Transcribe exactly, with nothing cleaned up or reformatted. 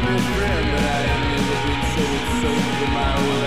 I'm your friend, but I have never been so excited in my way.